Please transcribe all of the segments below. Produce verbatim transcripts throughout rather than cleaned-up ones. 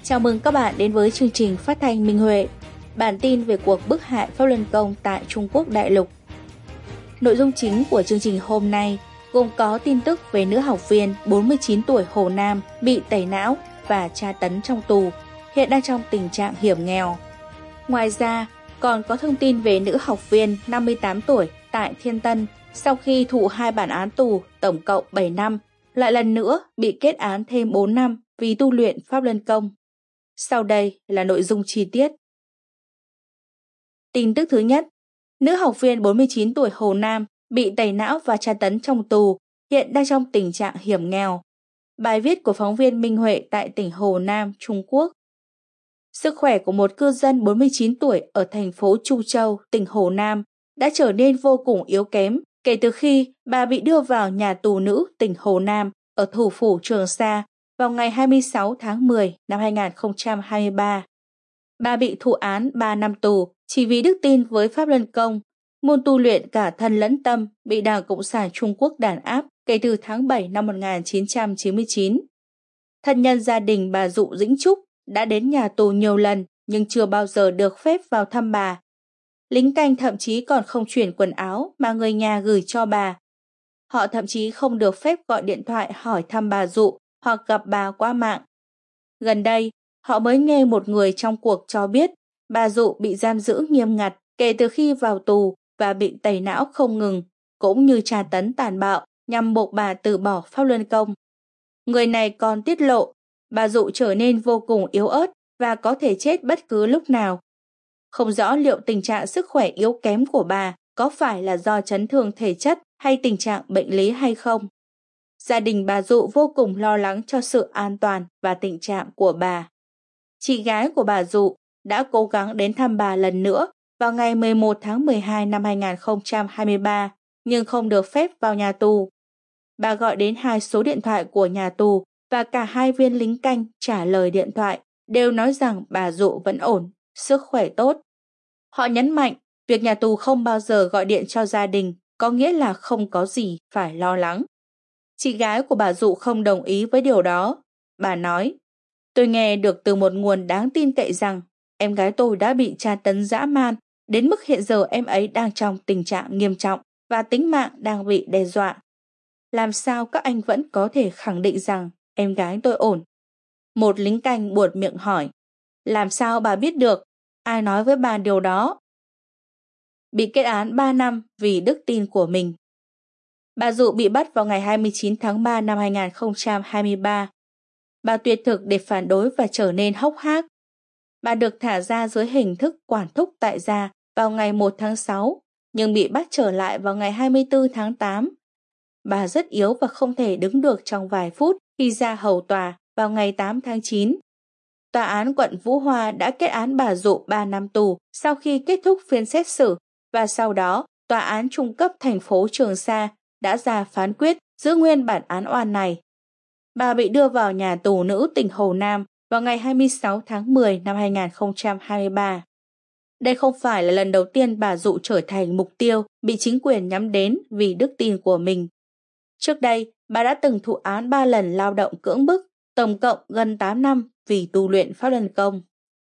Chào mừng các bạn đến với chương trình phát thanh Minh Huệ. Bản tin về cuộc bức hại Pháp Luân Công tại Trung Quốc đại lục. Nội dung chính của chương trình hôm nay gồm có tin tức về nữ học viên bốn mươi chín tuổi Hồ Nam bị tẩy não và tra tấn trong tù, hiện đang trong tình trạng hiểm nghèo. Ngoài ra, còn có thông tin về nữ học viên năm mươi tám tuổi tại Thiên Tân sau khi thụ hai bản án tù tổng cộng bảy năm, lại lần nữa bị kết án thêm bốn năm vì tu luyện Pháp Luân Công. Sau đây là nội dung chi tiết. Tin tức thứ nhất, nữ học viên bốn mươi chín tuổi Hồ Nam bị tẩy não và tra tấn trong tù, hiện đang trong tình trạng hiểm nghèo. Bài viết của phóng viên Minh Huệ tại tỉnh Hồ Nam, Trung Quốc. Sức khỏe của một cư dân bốn mươi chín tuổi ở thành phố Chu Châu, tỉnh Hồ Nam đã trở nên vô cùng yếu kém kể từ khi bà bị đưa vào nhà tù nữ tỉnh Hồ Nam ở thủ phủ Trường Sa vào ngày hai mươi sáu tháng mười năm hai nghìn không trăm hai mươi ba. Bà bị thụ án ba năm tù chỉ vì đức tin với Pháp Luân Công, môn tu luyện cả thân lẫn tâm bị Đảng Cộng sản Trung Quốc đàn áp kể từ tháng bảy năm một nghìn chín trăm chín mươi chín. Thân nhân gia đình bà Dụ Dĩnh Trúc đã đến nhà tù nhiều lần nhưng chưa bao giờ được phép vào thăm bà. Lính canh thậm chí còn không chuyển quần áo mà người nhà gửi cho bà. Họ thậm chí không được phép gọi điện thoại hỏi thăm bà Dụ hoặc gặp bà qua mạng. Gần đây, họ mới nghe một người trong cuộc cho biết bà Dụ bị giam giữ nghiêm ngặt kể từ khi vào tù và bị tẩy não không ngừng, cũng như tra tấn tàn bạo nhằm buộc bà từ bỏ Pháp Luân Công. Người này còn tiết lộ bà Dụ trở nên vô cùng yếu ớt và có thể chết bất cứ lúc nào. Không rõ liệu tình trạng sức khỏe yếu kém của bà có phải là do chấn thương thể chất hay tình trạng bệnh lý hay không. Gia đình bà Dụ vô cùng lo lắng cho sự an toàn và tình trạng của bà. Chị gái của bà Dụ đã cố gắng đến thăm bà lần nữa vào ngày mười một tháng mười hai năm hai nghìn không trăm hai mươi ba nhưng không được phép vào nhà tù. Bà gọi đến hai số điện thoại của nhà tù và cả hai viên lính canh trả lời điện thoại đều nói rằng bà Dụ vẫn ổn, sức khỏe tốt. Họ nhấn mạnh việc nhà tù không bao giờ gọi điện cho gia đình có nghĩa là không có gì phải lo lắng. Chị gái của bà Dụ không đồng ý với điều đó. Bà nói, tôi nghe được từ một nguồn đáng tin cậy rằng em gái tôi đã bị tra tấn dã man đến mức hiện giờ em ấy đang trong tình trạng nghiêm trọng và tính mạng đang bị đe dọa. Làm sao các anh vẫn có thể khẳng định rằng em gái tôi ổn? Một lính canh buột miệng hỏi, làm sao bà biết được? Ai nói với bà điều đó? Bị kết án ba năm vì đức tin của mình. Bà Dụ bị bắt vào ngày hai mươi chín tháng ba năm hai nghìn không trăm hai mươi ba. Bà tuyệt thực để phản đối và trở nên hốc hác. Bà được thả ra dưới hình thức quản thúc tại gia vào ngày một tháng sáu, nhưng bị bắt trở lại vào ngày hai mươi tư tháng tám. Bà rất yếu và không thể đứng được trong vài phút khi ra hầu tòa vào ngày tám tháng chín. Tòa án quận Vũ Hoa đã kết án bà Dụ ba năm tù sau khi kết thúc phiên xét xử, và sau đó tòa án trung cấp thành phố Trường Sa đã ra phán quyết giữ nguyên bản án oan này. Bà bị đưa vào nhà tù nữ tỉnh Hồ Nam vào ngày hai mươi sáu tháng mười năm hai nghìn không trăm hai mươi ba. Đây không phải là lần đầu tiên bà Dụ trở thành mục tiêu bị chính quyền nhắm đến vì đức tin của mình. Trước đây, bà đã từng thụ án ba lần lao động cưỡng bức, tổng cộng gần tám năm vì tu luyện Pháp Luân Công.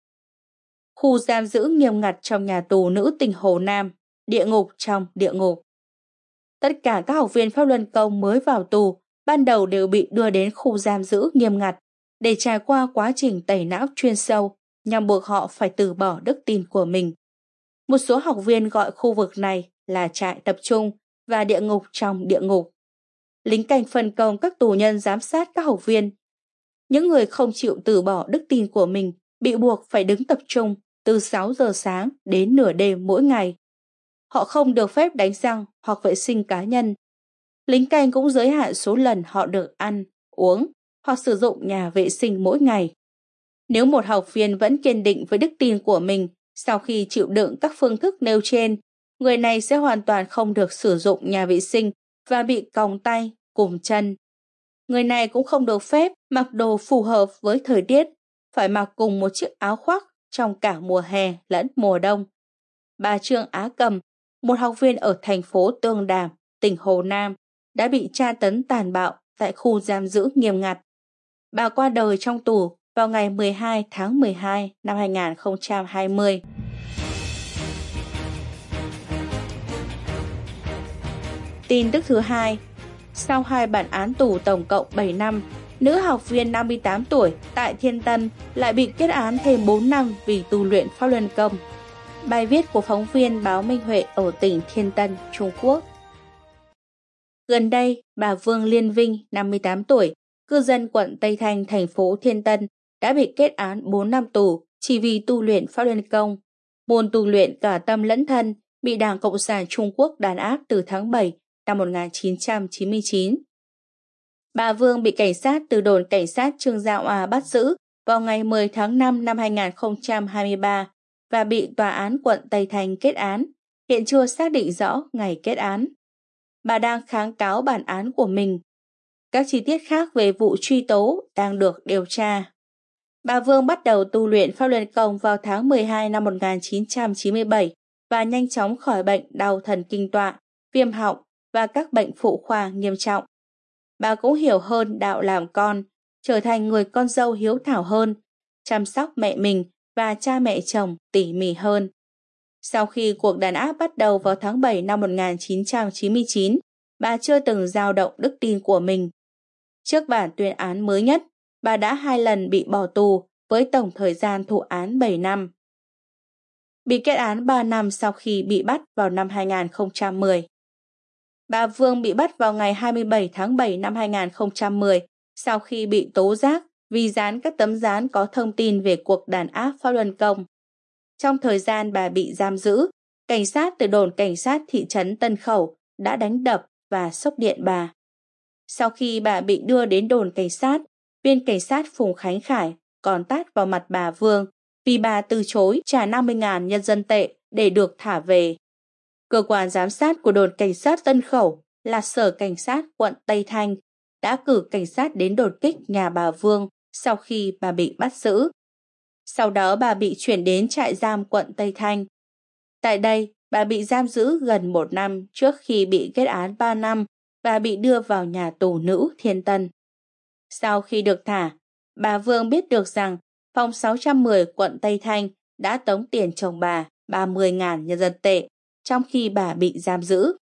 Khu giam giữ nghiêm ngặt trong nhà tù nữ tỉnh Hồ Nam, địa ngục trong địa ngục. Tất cả các học viên Pháp Luân Công mới vào tù ban đầu đều bị đưa đến khu giam giữ nghiêm ngặt để trải qua quá trình tẩy não chuyên sâu nhằm buộc họ phải từ bỏ đức tin của mình. Một số học viên gọi khu vực này là trại tập trung và địa ngục trong địa ngục. Lính canh phân công các tù nhân giám sát các học viên. Những người không chịu từ bỏ đức tin của mình bị buộc phải đứng tập trung từ sáu giờ sáng đến nửa đêm mỗi ngày. Họ không được phép đánh răng hoặc vệ sinh cá nhân. Lính canh cũng giới hạn số lần họ được ăn, uống hoặc sử dụng nhà vệ sinh mỗi ngày. Nếu một học viên vẫn kiên định với đức tin của mình sau khi chịu đựng các phương thức nêu trên, người này sẽ hoàn toàn không được sử dụng nhà vệ sinh và bị còng tay, cùm chân. Người này cũng không được phép mặc đồ phù hợp với thời tiết, phải mặc cùng một chiếc áo khoác trong cả mùa hè lẫn mùa đông. Bà Trương Á Cầm, một học viên ở thành phố Tương Đàm, tỉnh Hồ Nam, đã bị tra tấn tàn bạo tại khu giam giữ nghiêm ngặt. Bà qua đời trong tù vào ngày mười hai tháng mười hai năm hai nghìn không trăm hai mươi. Tin tức thứ hai, sau hai bản án tù tổng cộng bảy năm, nữ học viên năm mươi tám tuổi tại Thiên Tân lại bị kết án thêm bốn năm vì tu luyện Pháp Luân Công. Bài viết của phóng viên báo Minh Huệ ở tỉnh Thiên Tân, Trung Quốc. Gần đây, bà Vương Liên Vinh, năm mươi tám tuổi, cư dân quận Tây Thanh, thành phố Thiên Tân, đã bị kết án bốn năm tù chỉ vì tu luyện Pháp Luân Công. Môn tu luyện cả tâm lẫn thân bị Đảng Cộng sản Trung Quốc đàn áp từ tháng bảy năm một nghìn chín trăm chín mươi chín. Bà Vương bị cảnh sát từ đồn cảnh sát Trương Gia Oa bắt giữ vào ngày mười tháng năm năm hai nghìn không trăm hai mươi ba và bị tòa án quận Tây Thanh kết án, hiện chưa xác định rõ ngày kết án. Bà đang kháng cáo bản án của mình. Các chi tiết khác về vụ truy tố đang được điều tra. Bà Vương bắt đầu tu luyện Pháp Luân Công vào tháng mười hai năm một nghìn chín trăm chín mươi bảy và nhanh chóng khỏi bệnh đau thần kinh tọa, viêm họng và các bệnh phụ khoa nghiêm trọng. Bà cũng hiểu hơn đạo làm con, trở thành người con dâu hiếu thảo hơn, chăm sóc mẹ mình và cha mẹ chồng tỉ mỉ hơn. Sau khi cuộc đàn áp bắt đầu vào tháng bảy năm một nghìn chín trăm chín mươi chín, bà chưa từng dao động đức tin của mình. Trước bản tuyên án mới nhất, bà đã hai lần bị bỏ tù với tổng thời gian thụ án bảy năm. Bị kết án ba năm sau khi bị bắt vào năm hai nghìn không trăm mười. Bà Vương bị bắt vào ngày hai mươi bảy tháng bảy năm hai nghìn không trăm mười sau khi bị tố giác vì dán các tấm dán có thông tin về cuộc đàn áp Pháp Luân Công. Trong thời gian bà bị giam giữ, cảnh sát từ đồn cảnh sát thị trấn Tân Khẩu đã đánh đập và sốc điện bà. Sau khi bà bị đưa đến đồn cảnh sát, viên cảnh sát Phùng Khánh Khải còn tát vào mặt bà Vương vì bà từ chối trả năm mươi nghìn nhân dân tệ để được thả về. Cơ quan giám sát của đồn cảnh sát Tân Khẩu là Sở Cảnh sát quận Tây Thanh đã cử cảnh sát đến đột kích nhà bà Vương sau khi bà bị bắt giữ. Sau đó bà bị chuyển đến trại giam quận Tây Thanh. Tại đây, bà bị giam giữ gần một năm trước khi bị kết án ba năm và bị đưa vào nhà tù nữ Thiên Tân. Sau khi được thả, bà Vương biết được rằng phòng sáu trăm mười quận Tây Thanh đã tống tiền chồng bà ba mươi nghìn nhân dân tệ trong khi bà bị giam giữ.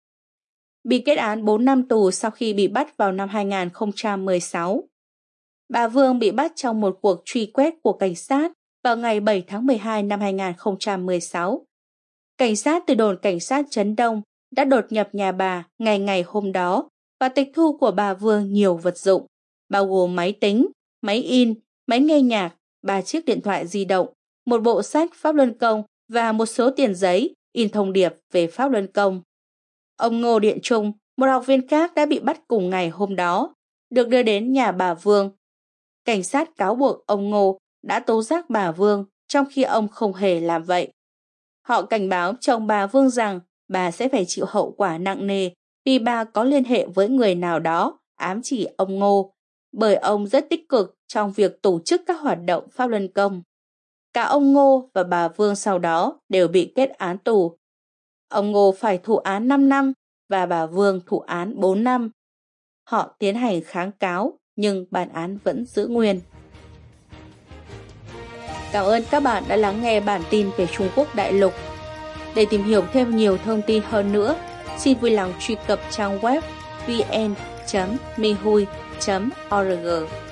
Bị kết án bốn năm tù sau khi bị bắt vào năm hai nghìn không trăm mười sáu. Bà Vương bị bắt trong một cuộc truy quét của cảnh sát vào ngày bảy tháng mười hai năm hai nghìn không trăm mười sáu. Cảnh sát từ đồn cảnh sát Trấn Đông đã đột nhập nhà bà ngày ngày hôm đó và tịch thu của bà Vương nhiều vật dụng, bao gồm máy tính, máy in, máy nghe nhạc, ba chiếc điện thoại di động, một bộ sách Pháp Luân Công và một số tiền giấy in thông điệp về Pháp Luân Công. Ông Ngô Điện Trung, một học viên khác đã bị bắt cùng ngày hôm đó, được đưa đến nhà bà Vương. Cảnh sát cáo buộc ông Ngô đã tố giác bà Vương trong khi ông không hề làm vậy. Họ cảnh báo chồng bà Vương rằng bà sẽ phải chịu hậu quả nặng nề vì bà có liên hệ với người nào đó ám chỉ ông Ngô, bởi ông rất tích cực trong việc tổ chức các hoạt động Pháp Luân Công. Cả ông Ngô và bà Vương sau đó đều bị kết án tù. Ông Ngô phải thụ án năm năm và bà Vương thụ án bốn năm. Họ tiến hành kháng cáo nhưng bản án vẫn giữ nguyên. Cảm ơn các bạn đã lắng nghe bản tin về Trung Quốc đại lục. Để tìm hiểu thêm nhiều thông tin hơn nữa, xin vui lòng truy cập trang web vn chấm minhui chấm org.